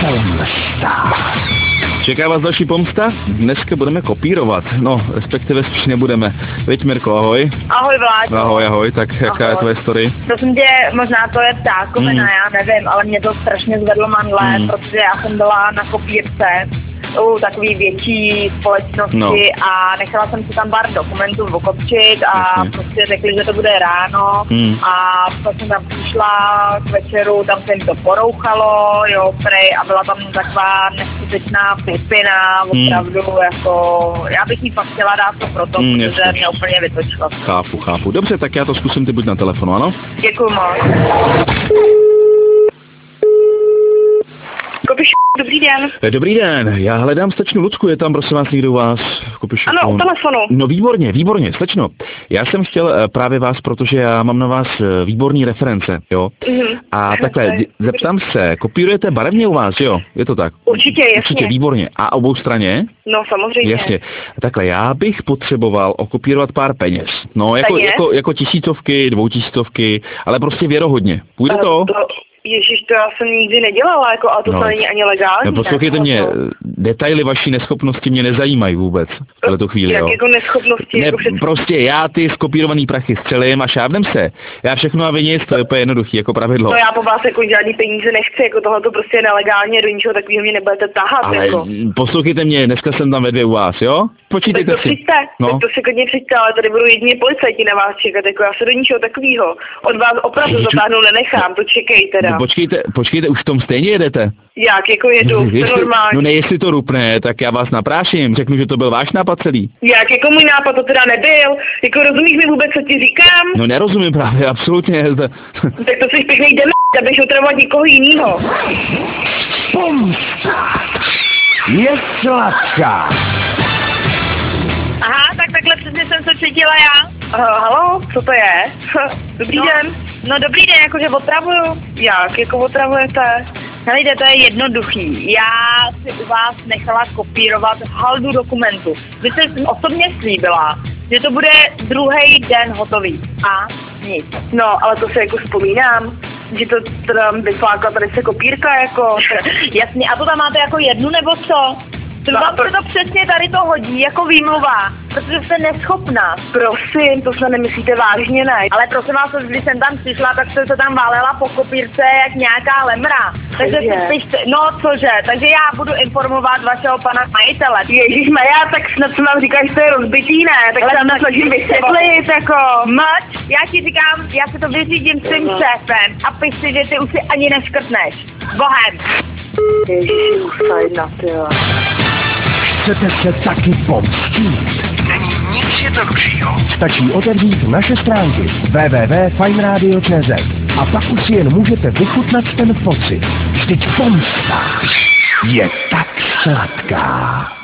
Pomsta. Čeká vás další pomsta? Dneska budeme kopírovat. No, respektive spíš nebudeme. Veď Mirko, ahoj. Ahoj Vláďo. Ahoj, tak jaká ahoj. Je tvoje story? Prosím tě, možná to je ptákovina, já nevím, ale mě to strašně zvedlo mandle, protože já jsem byla na kopírce u takový větší společnosti a nechala jsem si tam pár dokumentů okopčit a prostě řekli, že to bude ráno a pak jsem tam přišla k večeru, tam se jim to porouchalo, jo, prej, a byla tam taková neskutečná pipina, opravdu, jako, já bych jí fakt chtěla dát to proto, protože mě úplně vytočila. Chápu. Dobře, tak já to zkusím, ty buď na telefonu, ano? Děkuju moc. Kopiš, dobrý den. Dobrý den, já hledám slečnu Lucku, je tam prosím vás někdo u vás v Kopišu? Ano, u telefonu. No výborně, slečno. Já jsem chtěl právě vás, protože já mám na vás výborný reference, jo? A takhle, zeptám se, kopírujete barevně u vás, jo? Je to tak? Určitě, jasně. Určitě, výborně. A obou straně? No, samozřejmě. Jasně. Takhle, já bych potřeboval okopírovat pár peněz. No, jako 1000, 2000, ale prostě věrohodně. Půjde to? Ježíš, to já jsem nikdy nedělala, jako, a to není ani legální. No poslouchejte mě, detaily vaší neschopnosti mě nezajímají vůbec v této chvíli, jak jo. jako neschopnosti? Ne, jako prostě já ty skopírovaný prachy střelím a šábnem se. Já všechno a vinit, to je úplně jednoduchý, jako pravidlo. No já po vás jako žádný peníze nechci, jako tohle to prostě je nelegálně, do ničeho takového mě nebudete tahat, ale jako. Poslouchejte mě, dneska jsem tam ve 2 u vás, jo? Počítejte tak to si. Tak to si klidně přijďte, ale tady budou jedině policajti na vás čekat, jako já se do ničeho takového od vás opravdu zatáhnout nenechám, to čekej teda. No, počkejte, už v tom stejně jedete. Jak, jako jedu, to normálně. No ne, jestli to rupne, tak já vás napráším, řeknu, že to byl váš nápad celý. Jak, jako můj nápad to teda nebyl, jako rozumíš mi vůbec, co ti říkám? No nerozumím právě, absolutně. Tak to jsi pěknej abych otravovat někoho jinýho. Pomsta je sladká. Aha, tak takhle přesně jsem se cítila já. Haló, co to je? Dobrý den. No dobrý den, jakože otravuju. Jak, jako otravujete? Helejte, to je jednoduchý. Já si u vás nechala kopírovat haldu dokumentu. Vy jste osobně slíbila, že to bude druhý den hotový. A nic. No, ale to se jako vzpomínám, že to teda vyflákla tady se kopírka, jako. Jasně, a to tam máte jako jednu nebo co? Vám se to přesně tady to hodí jako výmluva, protože jste neschopná. Prosím, to se nemyslíte vážně, ne? Ale prosím vás, když jsem tam přišla, tak jste se tam válela po kopírce jak nějaká lemra. Takže si pište, no cože, takže já budu informovat vašeho pana majitele. Ježišmaja, tak snad jsem vám říkal, že to je rozbitý, ne? Tak ale se tam snažím vysvětlit, jako. Mať, já ti říkám, já si to vyřídím s tím šéfem a piš si, že ty už si ani neškrtneš. Bohem. Ježiši, usajna, tyhle. Chcete se taky pomstit? Není nic jednoduššího. Stačí otevřít naše stránky www.fajnradio.cz a pak už si jen můžete vychutnat ten pocit. Vždyť pomsta je tak sladká.